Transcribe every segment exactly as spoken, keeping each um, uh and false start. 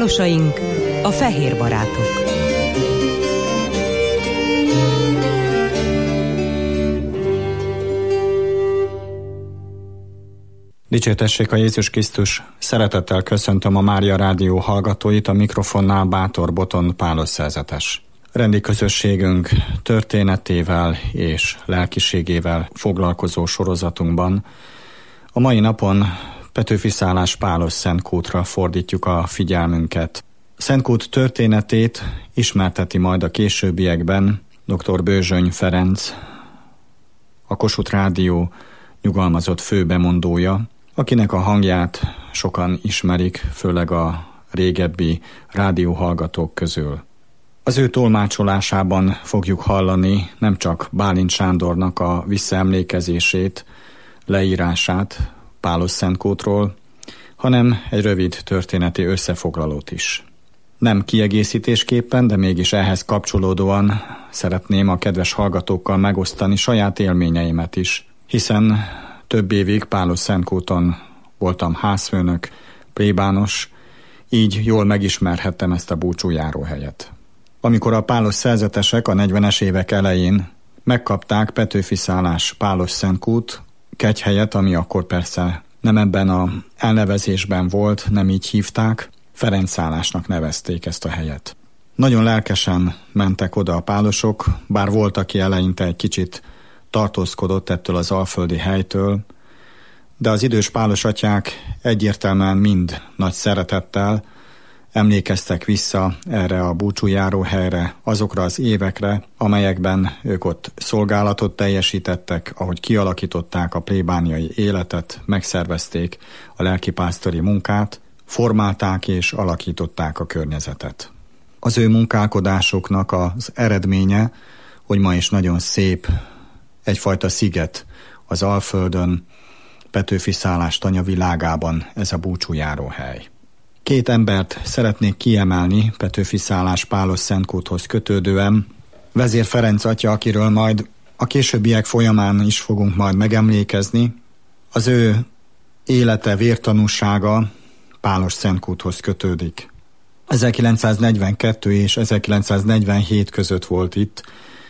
Pálosaink, a fehér barátok. Dicsértessék a Jézus Krisztus! Szeretettel köszöntöm a Mária Rádió hallgatóit, a mikrofonnál Bátor Boton Pálos szerzetes. Rendi közösségünk történetével és lelkiségével foglalkozó sorozatunkban a mai napon Petőfi Szálás Pálos Szentkútra fordítjuk a figyelmünket. Szentkút történetét ismerteti majd a későbbiekben dr. Bőzsöny Ferenc, a Kossuth Rádió nyugalmazott főbemondója, akinek a hangját sokan ismerik, főleg a régebbi rádióhallgatók közül. Az ő tolmácsolásában fogjuk hallani nem csak Bálint Sándornak a visszaemlékezését, leírását Pálos Szentkútról, hanem egy rövid történeti összefoglalót is. Nem kiegészítésképpen, de mégis ehhez kapcsolódóan szeretném a kedves hallgatókkal megosztani saját élményeimet is, hiszen több évig Pálos Szentkúton voltam házfőnök, plébános, így jól megismerhettem ezt a búcsújáróhelyet. Amikor a Pálos szerzetesek a negyvenes évek elején megkapták Petőfi Szálás Pálos Szentkút kegyhelyet, ami akkor persze nem ebben az elnevezésben volt, nem így hívták, Ferenc Szálásnak nevezték ezt a helyet. Nagyon lelkesen mentek oda a pálosok, bár volt, aki eleinte egy kicsit tartózkodott ettől az alföldi helytől, de az idős pálos atyák egyértelműen mind nagy szeretettel emlékeztek vissza erre a búcsújáró helyre, azokra az évekre, amelyekben ők ott szolgálatot teljesítettek, ahogy kialakították a plébániai életet, megszervezték a lelkipásztori munkát, formálták és alakították a környezetet. Az ő munkálkodásoknak az eredménye, hogy ma is nagyon szép, egyfajta sziget az Alföldön, Petőfi Szálás tanyavilágában ez a búcsújáróhely. Két embert szeretnék kiemelni Petőfi Szálás Pálos Szentkúthoz kötődően. Vezér Ferenc atya, akiről majd a későbbiek folyamán is fogunk majd megemlékezni, az ő élete, vértanúsága Pálos Szentkúthoz kötődik. ezerkilencszáznegyvenkettő és ezerkilencszáznegyvenhét között volt itt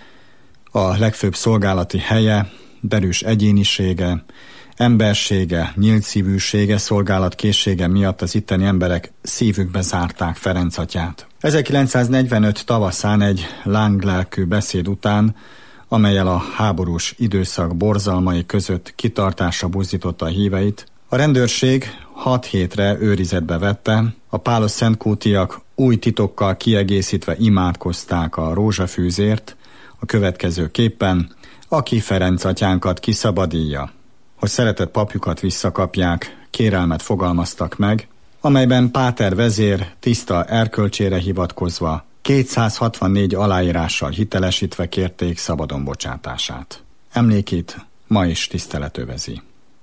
a legfőbb szolgálati helye, derűs egyénisége, embersége, nyílt szívűsége, szolgálatkészsége miatt az itteni emberek szívükbe zárták Ferenc atyát. ezerkilencszáznegyvenöt tavaszán egy lánglelkű beszéd után, amellyel a háborús időszak borzalmai között kitartásra buzdította a híveit, a rendőrség hat hétre őrizetbe vette, a Pálos Szentkútiak új titokkal kiegészítve imádkozták a rózsafűzért, a következőképpen: aki Ferenc atyánkat kiszabadítja, hogy szeretett papjukat visszakapják, kérelmet fogalmaztak meg, amelyben Páter vezér tiszta erkölcsére hivatkozva kétszázhatvannégy aláírással hitelesítve kérték szabadon bocsátását. Emlékét ma is tisztelet övezi.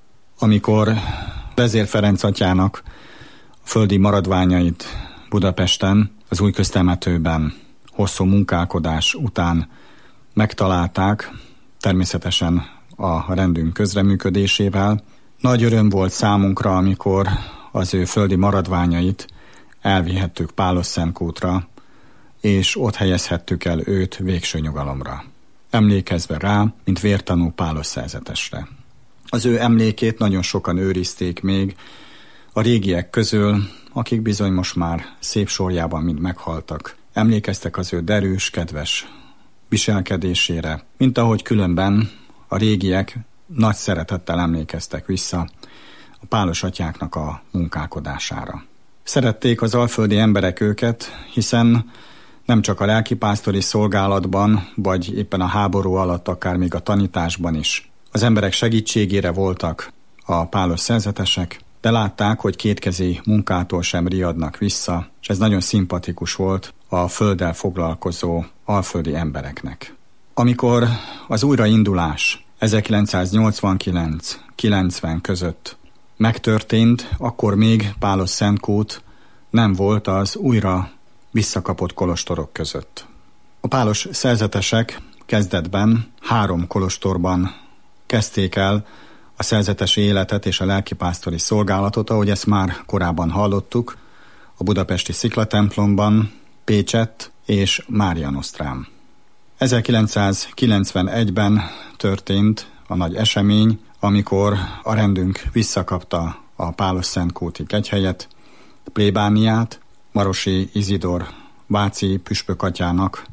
Amikor vezér Ferenc atyának a földi maradványait Budapesten, az Újköztemetőben hosszú munkálkodás után megtalálták, természetesen a rendünk közreműködésével, nagy öröm volt számunkra, amikor az ő földi maradványait elvihettük Pálos Szentkútra, és ott helyezhettük el őt végső nyugalomra, emlékezve rá, mint vértanú Pálos szerzetesre. Az ő emlékét nagyon sokan őrizték még a régiek közül, akik bizony most már szép sorjában mind meghaltak. Emlékeztek az ő derűs, kedves viselkedésére, mint ahogy különben a régiek nagy szeretettel emlékeztek vissza a pálos atyáknak a munkálkodására. Szerették az alföldi emberek őket, hiszen nem csak a lelkipásztori szolgálatban, vagy éppen a háború alatt, akár még a tanításban is az emberek segítségére voltak a pálos szerzetesek, de látták, hogy kétkezi munkától sem riadnak vissza, és ez nagyon szimpatikus volt a földdel foglalkozó alföldi embereknek. Amikor az újraindulás ezerkilencszáznyolcvankilenc kilencven között megtörtént, akkor még Pálos Szentkút nem volt az újra visszakapott kolostorok között. A pálos szerzetesek kezdetben három kolostorban kezdték el a szerzetesi életet és a lelkipásztori szolgálatot, ahogy ezt már korábban hallottuk, a budapesti sziklatemplomban, Pécsett és Márianosztrán. ezerkilencszázkilencvenegyben történt a nagy esemény, amikor a rendünk visszakapta a Pálos-Szentkúti kegyhelyet, plébániát, Marosi Izidor váci püspökatyának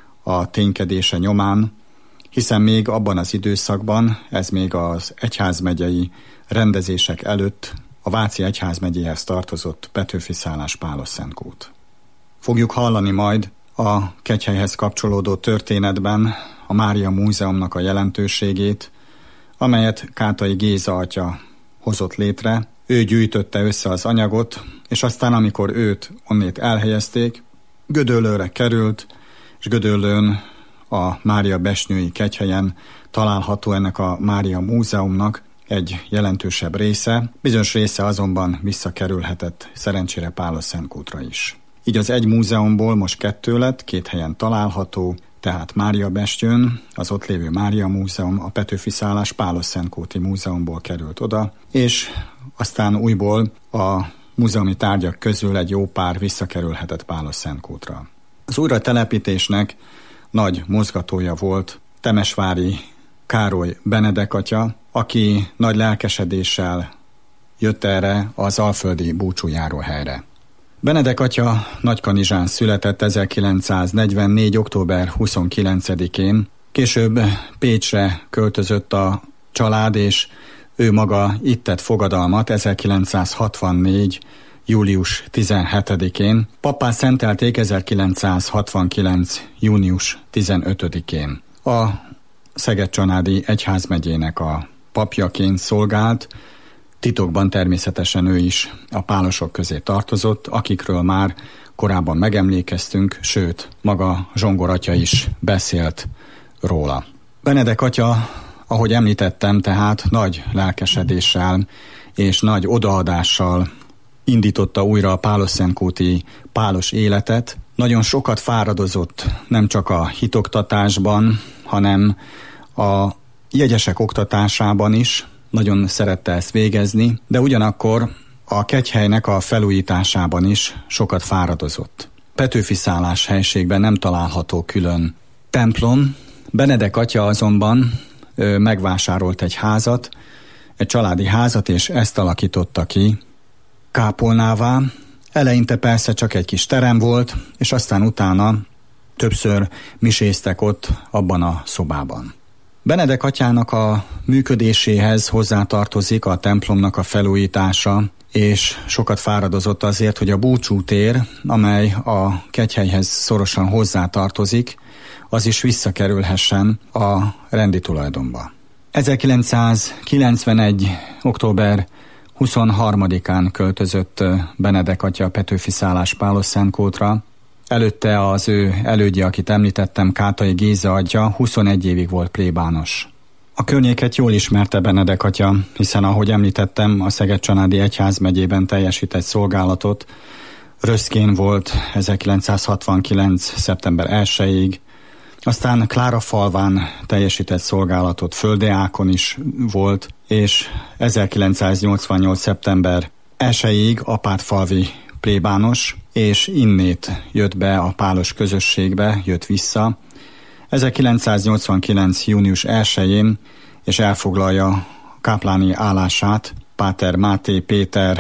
a ténykedése nyomán, hiszen még abban az időszakban, ez még az egyházmegyei rendezések előtt a Váci egyházmegyéhez tartozott Petőfi-Szálás Pálos-Szentkút. Fogjuk hallani majd a kegyhelyhez kapcsolódó történetben a Mária Múzeumnak a jelentőségét, amelyet Kátai Géza atya hozott létre. Ő gyűjtötte össze az anyagot, és aztán amikor őt onnét elhelyezték, Gödöllőre került, és Gödöllőn a Mária Besnyői kegyhelyen található ennek a Mária Múzeumnak egy jelentősebb része, bizonyos része azonban visszakerülhetett szerencsére Pálos-Szentkútra is. Így az egy múzeumból most kettő lett, két helyen található, tehát Mária Besnyőn, az ott lévő Mária Múzeum, a Petőfi-Szálás Pálos-Szentkúti Múzeumból került oda, és aztán újból a múzeumi tárgyak közül egy jó pár visszakerülhetett Pálos-Szentkútra. Az újratelepítésnek nagy mozgatója volt temesvári Károly Benedek atya, aki nagy lelkesedéssel jött erre az alföldi búcsújáró helyre. Benedek atya Nagykanizsán született ezerkilencszáznegyvennégy. október huszonkilencedikén, később Pécsre költözött a család, és ő maga itt tett fogadalmat ezerkilencszázhatvannégy. július tizenhetedikén, pappá szentelték ezerkilencszázhatvankilenc. június tizenötödikén. A Szeged-Csanádi Egyházmegyének a papjaként szolgált, titokban természetesen ő is a pálosok közé tartozott, akikről már korábban megemlékeztünk, sőt, maga Zsongor atya is beszélt róla. Benedek atya, ahogy említettem, tehát nagy lelkesedéssel és nagy odaadással indította újra a Pálos-Szentkúti pálos életet. Nagyon sokat fáradozott nem csak a hitoktatásban, hanem a jegyesek oktatásában is, nagyon szerette ezt végezni, de ugyanakkor a kegyhelynek a felújításában is sokat fáradozott. Petőfi-Szálás helységben nem található külön templom. Benedek atya azonban ő megvásárolt egy házat, egy családi házat, és ezt alakította ki kápolnává. Eleinte persze csak egy kis terem volt, és aztán utána többször miséztek ott abban a szobában. Benedek atyának a működéséhez hozzátartozik a templomnak a felújítása, és sokat fáradozott azért, hogy a búcsútér, amely a kegyhelyhez szorosan hozzátartozik, az is visszakerülhessen a rendi tulajdonba. ezerkilencszázkilencvenegy. október huszonharmadikán költözött Benedek atya Petőfi-Szálás Pálos-Szentkútra. Előtte az ő elődje, akit említettem, Kátai Géza atya, huszonegy évig volt plébános. A környéket jól ismerte Benedek atya, hiszen ahogy említettem, a Szeged-Csanádi Egyházmegyében teljesített szolgálatot. Röszkén volt ezerkilencszázhatvankilenc. szeptember elsejéig, aztán Klárafalván teljesített szolgálatot, Földeákon is volt, és ezerkilencszáznyolcvannyolc. szeptember elsejéig apátfalvi plébános, és innét jött be a pálos közösségbe, jött vissza. ezerkilencszáznyolcvankilenc. június elsején, és elfoglalja a kápláni állását Páter Máté Péter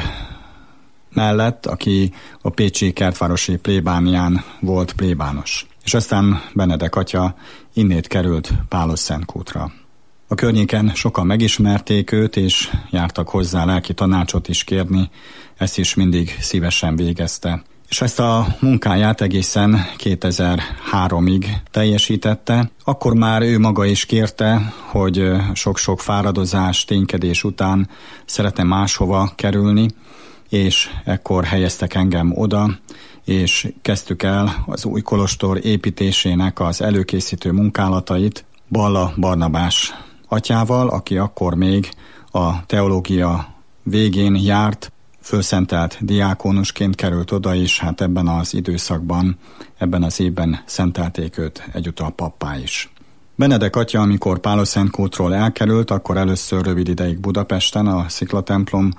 mellett, aki a pécsi kertvárosi plébánián volt plébános. És aztán Benedek atya innét került Pálos-Szentkútra. A környéken sokan megismerték őt, és jártak hozzá lelki tanácsot is kérni, ezt is mindig szívesen végezte. És ezt a munkáját egészen kétezer-háromig teljesítette. Akkor már ő maga is kérte, hogy sok-sok fáradozás, ténykedés után szeretne máshova kerülni, és ekkor helyeztek engem oda, és kezdtük el az új kolostor építésének az előkészítő munkálatait Balla Barnabás atyával, aki akkor még a teológia végén járt, fölszentelt diákónusként került oda, és hát ebben az időszakban, ebben az évben szentelték őt egyúttal pappá is. Benedek atya, amikor Pálos-Szentkútról elkerült, akkor először rövid ideig Budapesten, a Sziklatemplom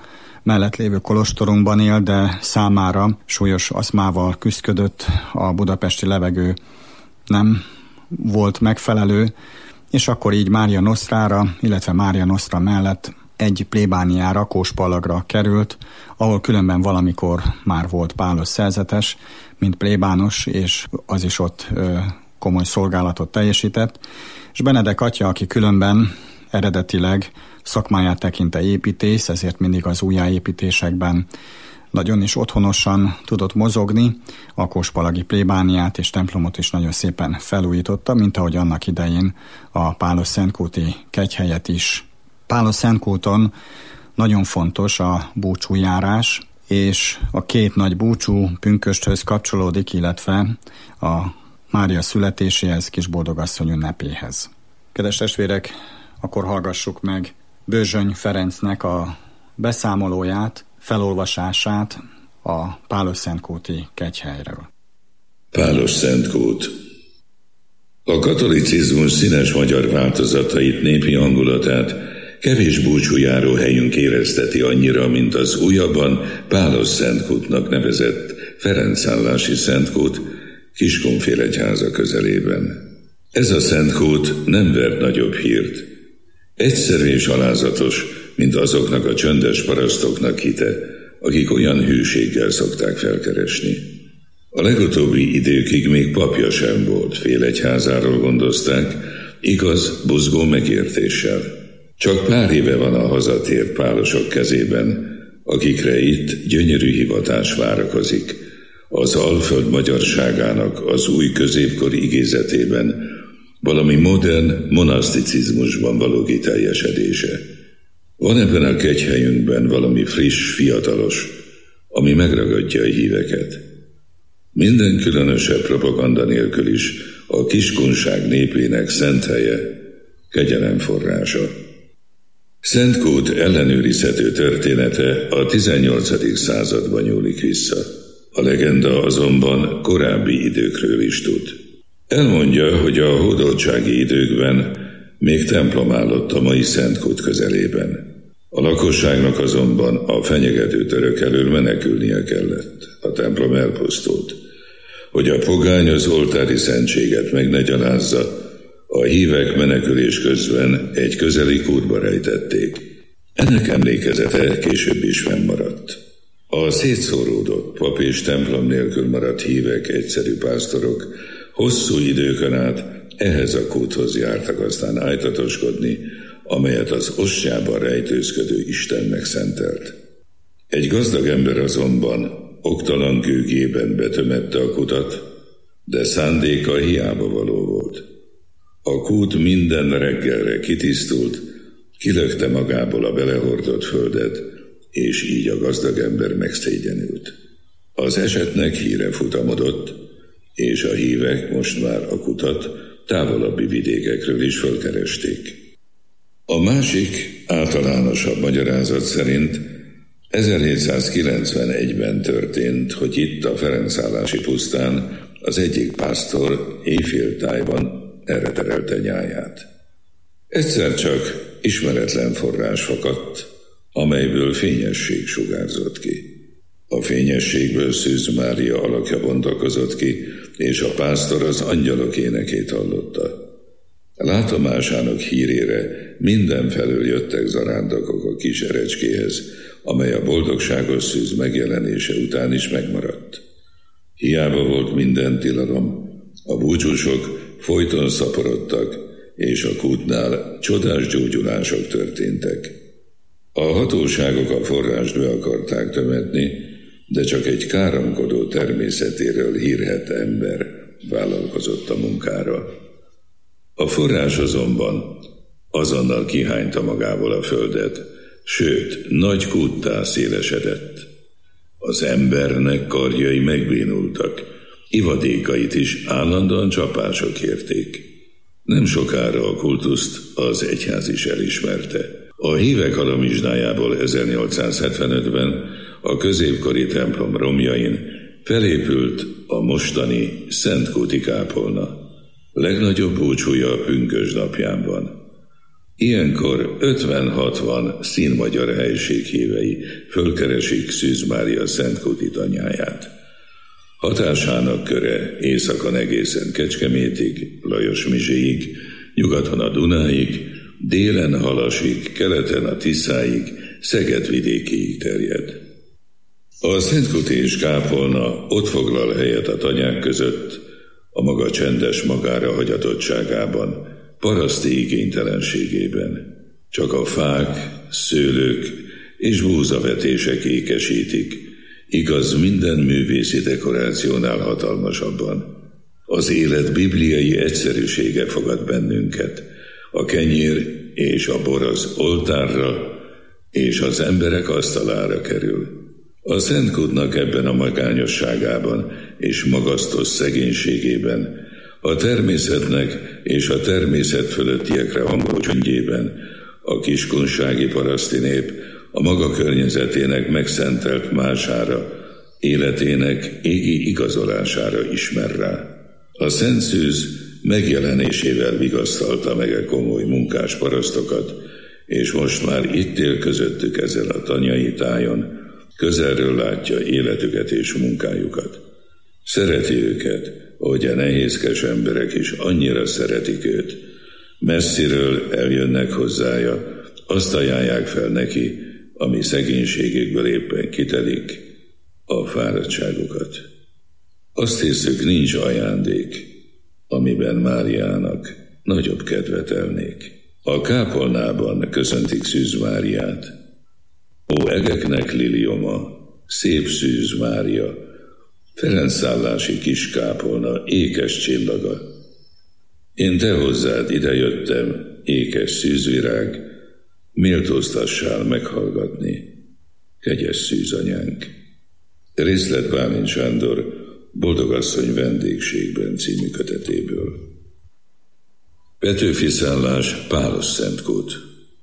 mellett lévő kolostorunkban él, de számára súlyos aszmával küszködött, a budapesti levegő nem volt megfelelő, és akkor így Mária Nostrára, illetve Mária Nostra mellett egy plébániára, Kóspalagra került, ahol különben valamikor már volt pálos szerzetes, mint plébános, és az is ott ö, komoly szolgálatot teljesített, és Benedek atya, aki különben eredetileg szakmáját tekinte építész, ezért mindig az újjáépítésekben nagyon is otthonosan tudott mozogni, a kóspalagi plébániát és templomot is nagyon szépen felújította, mint ahogy annak idején a Pálos-Szentkúti kegyhelyet is. Pálos-Szentkúton nagyon fontos a búcsújárás, és a két nagy búcsú pünkösthöz kapcsolódik, illetve a Mária születéséhez, Kisboldogasszony ünnepéhez. Kedves testvérek, akkor hallgassuk meg Börzsöny Ferencnek a beszámolóját, felolvasását a Pálos-Szentkúti kegyhelyről. Pálos-Szentkút. A katolicizmus színes magyar változatait, népi hangulatát kevés búcsújáró helyünk érezteti annyira, mint az újabban Pálos-Szentkútnak nevezett Ferencállási Szentkút Kiskunfélegyháza közelében. Ez a Szentkút nem vert nagyobb hírt. Egyszerű és alázatos, mint azoknak a csöndes parasztoknak hite, akik olyan hűséggel szokták felkeresni. A legutóbbi időkig még papja sem volt, félegyházáról gondozták, igaz, buzgó megértéssel. Csak pár éve van a hazatért pálosok kezében, akikre itt gyönyörű hivatás várakozik, az Alföld magyarságának az új középkor igézetében, valami modern monaszticizmusban való kiteljesedése. Van ebben a kegyhelyünkben valami friss, fiatalos, ami megragadja a híveket. Minden különösebb propaganda nélkül is a kiskunság népének szent helye, kegyelem forrása. Szentkút ellenőrizhető története a tizennyolcadik században nyúlik vissza. A legenda azonban korábbi időkről is tud. Elmondja, hogy a hódoltsági időkben még templom állott a mai Szentkút közelében. A lakosságnak azonban a fenyegető török elől menekülnie kellett. A templom elpusztult. Hogy a pogány az oltári szentséget meg ne gyalázza, a hívek menekülés közben egy közeli kútba rejtették. Ennek emlékezete később is fennmaradt. A szétszóródott pap és templom nélkül maradt hívek, egyszerű pásztorok hosszú időkön át ehhez a kúthoz jártak aztán ájtatoskodni, amelyet az ostjában rejtőzködő Isten megszentelt. Egy gazdag ember azonban oktalan gőgében betömette a kutat, de szándéka hiába való volt. A kút minden reggelre kitisztult, kilökte magából a belehordott földet, és így a gazdag ember megszégyenült. Az esetnek híre futamodott, és a hívek most már a kutat távolabbi vidékekről is fölkeresték. A másik, általánosabb magyarázat szerint ezerhétszázkilencvenegyben történt, hogy itt a Ferencállási pusztán az egyik pásztor éjféltájban erre terelte nyáját. Egyszer csak ismeretlen forrás fakadt, amelyből fényesség sugárzott ki. A fényességből Szűz Mária alakja bontakozott ki, és a pásztor az angyalok énekét hallotta. Látomásának hírére mindenfelől jöttek zarándokok a kis erecskéhez, amely a boldogságos Szűz megjelenése után is megmaradt. Hiába volt minden tilalom, a búcsúsok folyton szaporodtak, és a kútnál csodás gyógyulások történtek. A hatóságok a forrást be akarták temetni, de csak egy káromkodó természetéről hírhedt ember vállalkozott a munkára. A forrás azonban azonnal kihányta magából a földet, sőt, nagy kúttá szélesedett. Az embernek karjai megbénultak, ivadékait is állandóan csapások érték. Nem sokára a kultuszt az egyház is elismerte. A hívek halamizsnájából ezernyolcszázhetvenötben a középkori templom romjain felépült a mostani Szentkúti kápolna. Legnagyobb búcsúja a pünkösd napján van. Ilyenkor ötven-hatvan színmagyar helység hívei fölkeresik Szűz Mária szentkúti tanyáját. Hatásának köre északon egészen Kecskemétig, Lajos-Mizséig, nyugaton a Dunáig, délen Halasig, keleten a Tiszáig, Szeged vidékéig terjed. A Szentkúti és kápolna ott foglal helyet a tanyák között, a maga csendes magára hagyatottságában, paraszti igénytelenségében. Csak a fák, szőlők és búzavetések ékesítik, igaz minden művészi dekorációnál hatalmasabban. Az élet bibliai egyszerűsége fogad bennünket, a kenyér és a bor az oltárra és az emberek asztalára kerül. A Szentkútnak ebben a magányosságában és magasztos szegénységében, a természetnek és a természet fölöttiekre hangoló csöndjében a kiskunsági paraszti nép a maga környezetének megszentelt mására, életének égi igazolására ismer rá. A Szent Szűz megjelenésével vigasztalta meg a komoly munkás parasztokat, és most már itt él közöttük ezen a tanyai tájon, közelről látja életüket és munkájukat. Szereti őket, ahogy a nehézkes emberek is annyira szeretik őt. Messziről eljönnek hozzája, azt ajánlják fel neki, ami szegénységükből éppen kitelik, a fáradtságukat. Azt hiszük, nincs ajándék, amiben Máriának nagyobb kedvet elnék. A kápolnában köszöntik Szűz Máriát. Ó egeknek lilioma, szép Szűz Mária, Ferencszállási kis kápolna ékes csillaga. Én te hozzád idejöttem, ékes szűzvirág, méltóztassál meghallgatni, kegyes szűzanyánk. Részlet Bálint Sándor Boldogasszony vendégségben című kötetéből. Petőfi szállás, Pálos Szentkút.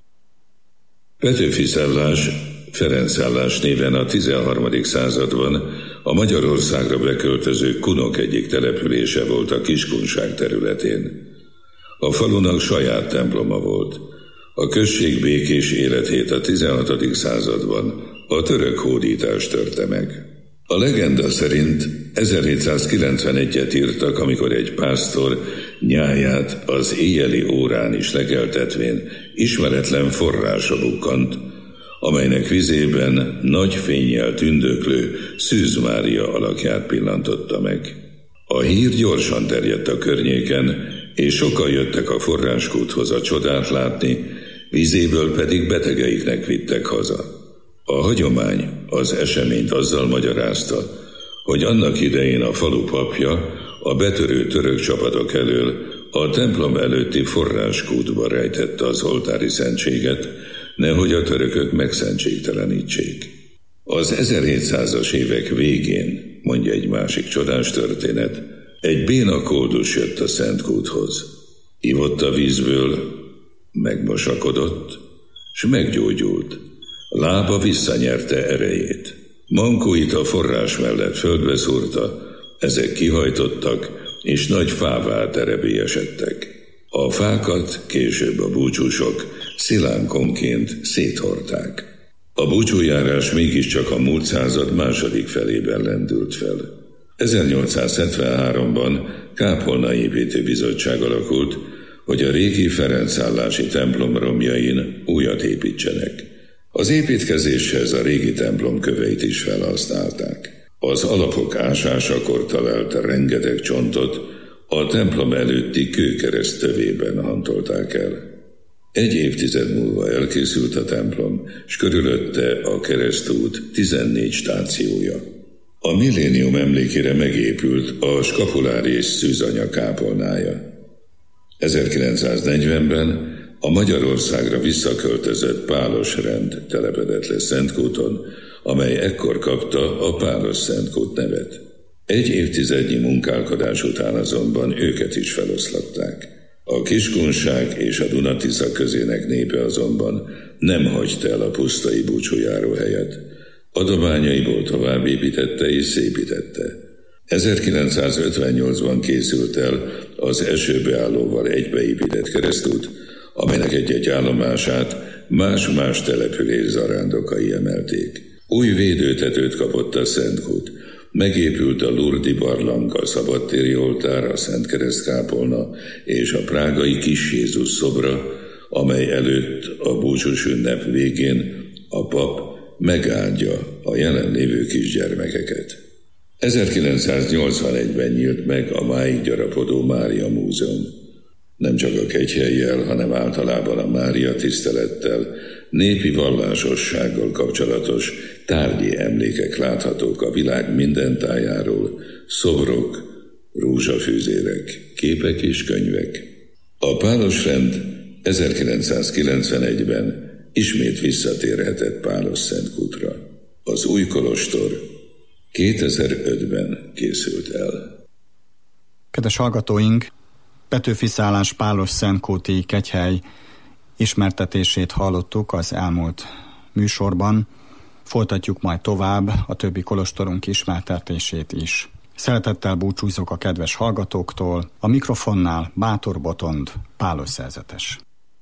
Petőfi szállás Ferencszállás néven a tizenharmadik században a Magyarországra beköltöző kunok egyik települése volt a Kiskunság területén. A falunak saját temploma volt. A község békés életét a tizenhatodik században a török hódítás törte meg. A legenda szerint ezerhétszázkilencvenegyet írtak, amikor egy pásztor nyáját az éjjeli órán is legeltetvén ismeretlen forrásra bukkant, amelynek vizében nagy fénnyel tündöklő Szűz Mária alakját pillantotta meg. A hír gyorsan terjedt a környéken, és sokan jöttek a forráskúthoz a csodát látni, vízéből pedig betegeiknek vittek haza. A hagyomány az eseményt azzal magyarázta, hogy annak idején a falu papja a betörő török csapatok elől a templom előtti forráskútba rejtette az oltári szentséget, nehogy a törökök megszentségtelenítsék. Az ezerhétszázas évek végén, mondja egy másik csodás történet, egy béna koldus jött a Szentkúthoz. Ivott a vízből, megmosakodott, s meggyógyult. Lába visszanyerte erejét. Mankóit a forrás mellett földbe szúrta, ezek kihajtottak, és nagy fává terebélyesedtek. A fákat később a búcsúsok szilánkonként széthordták. A búcsújárás mégiscsak a múlt század második felében lendült fel. ezernyolcszázhetvenháromban kápolna építőbizottság alakult, hogy a régi Ferencszállási templom romjain újat építsenek. Az építkezéshez a régi templom köveit is felhasználták. Az alapok ásásakor talált rengeteg csontot a templom előtti kőkereszt tövében hantolták el. Egy évtized múlva elkészült a templom, s körülötte a keresztút tizennégy stációja. A millénium emlékére megépült a skapulári és szűzanya kápolnája. ezerkilencszáznegyvenben a Magyarországra visszaköltözött Pálos rend telepedett le Szentkúton, amely ekkor kapta a Pálos Szentkút nevet. Egy évtizednyi munkálkodás után azonban őket is feloszlatták. A Kiskunság és a Dunatisza közének népe azonban nem hagyta el a pusztai búcsújáró helyet. Adományaiból tovább építette és szépítette. ezerkilencszázötvennyolcban készült el az esőbeállóval egybeépített keresztút, amelynek egy-egy állomását más-más település zarándokai emelték. Új védőtetőt kapott a Szentkút, megépült a Lurdi barlang, a szabadtéri oltár, a Szentkereszt kápolna és a prágai Kis Jézus szobra, amely előtt a búcsús ünnep végén a pap megáldja a jelenlévő kisgyermekeket. ezerkilencszáznyolcvanegyben nyílt meg a máig gyarapodó Mária Múzeum. Nem csak a kegyhellyel, hanem általában a Mária tisztelettel, népi vallásossággal kapcsolatos tárgyi emlékek láthatók a világ minden tájáról, szobrok, rózsafűzérek, képek és könyvek. A Pálosrend ezerkilencszázkilencvenegyben ismét visszatérhetett Pálos-Szentkútra. Az új kolostor kétezer-ötben készült el. Kedves hallgatóink, Petőfi Szállás Pálos-Szentkúti kegyhely ismertetését hallottuk az elmúlt műsorban. Folytatjuk majd tovább a többi kolostorunk ismertetését is. Szeretettel búcsúzok a kedves hallgatóktól, a mikrofonnál Bátor Botond, Pálos szerzetes.